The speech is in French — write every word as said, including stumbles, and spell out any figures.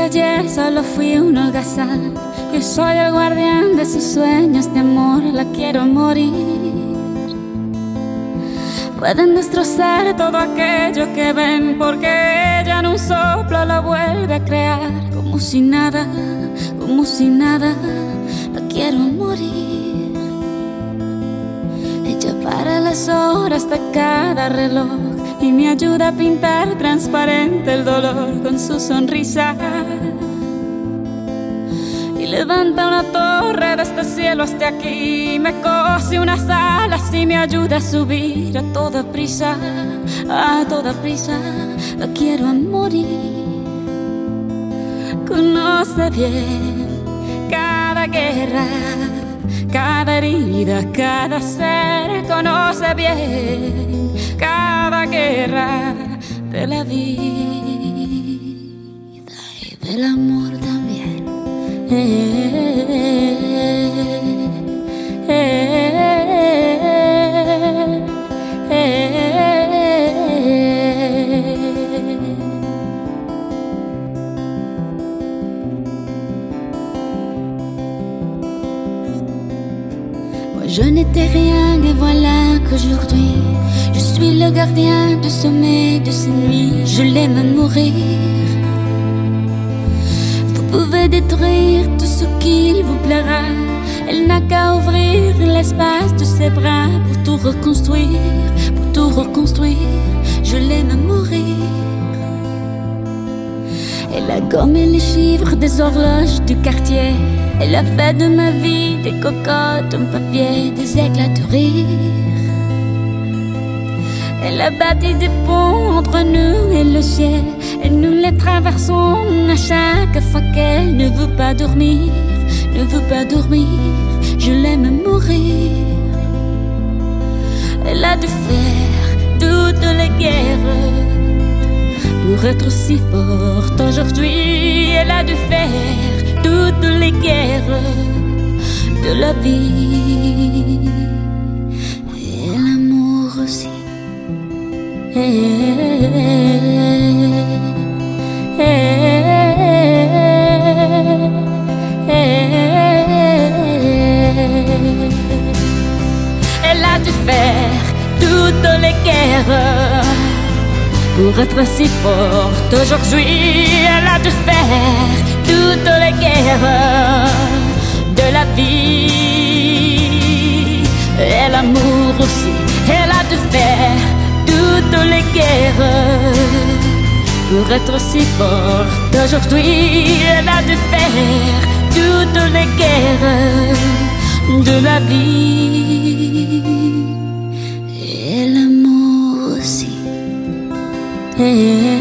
ayer solo fui un holgazán. Yo soy el guardián de sus sueños de amor, la quiero morir. Pueden destrozar todo aquello que ven, porque ella en un soplo lo vuelve a crear. Como si nada, como si nada, la quiero morir. Ella para las horas de cada reloj y me ayuda a pintar transparente el dolor con su sonrisa. Y levanta una torre desde el cielo hasta aquí, me cose unas alas y me ayuda a subir a toda prisa, a toda prisa, la quiero a morir. Conoce bien cada guerra, cada herida, cada ser. Conoce bien cada guerra de la vida y del amor también. Eh, eh, eh, eh. Moi je n'étais rien et voilà qu'aujourd'hui je suis le gardien du sommeil de ces nuits. Je l'aime à mourir. Vous pouvez détruire tout ce qu'il vous plaira, elle n'a qu'à ouvrir l'espace de ses bras pour tout reconstruire, pour tout reconstruire. Je l'aime à mourir. Elle a gommé les chiffres des horloges du quartier. Elle a fait de ma vie des cocottes en papier, des éclats de rire. Elle a bâti des ponts entre nous et le ciel, et nous les traversons à chaque fois qu'elle ne veut pas dormir, ne veut pas dormir. Je l'aime à mourir. Elle a dû faire toutes les guerres pour être si forte aujourd'hui. Elle a dû faire toutes les guerres de la vie et l'amour aussi. Eh, eh, eh, elle a dû faire toutes les guerres pour être si forte aujourd'hui. Elle a dû faire toutes les guerres de la vie et l'amour aussi. Elle a dû faire toutes les guerres pour être si forte aujourd'hui. Elle a dû faire toutes les guerres de la vie et l'amour aussi. Hey.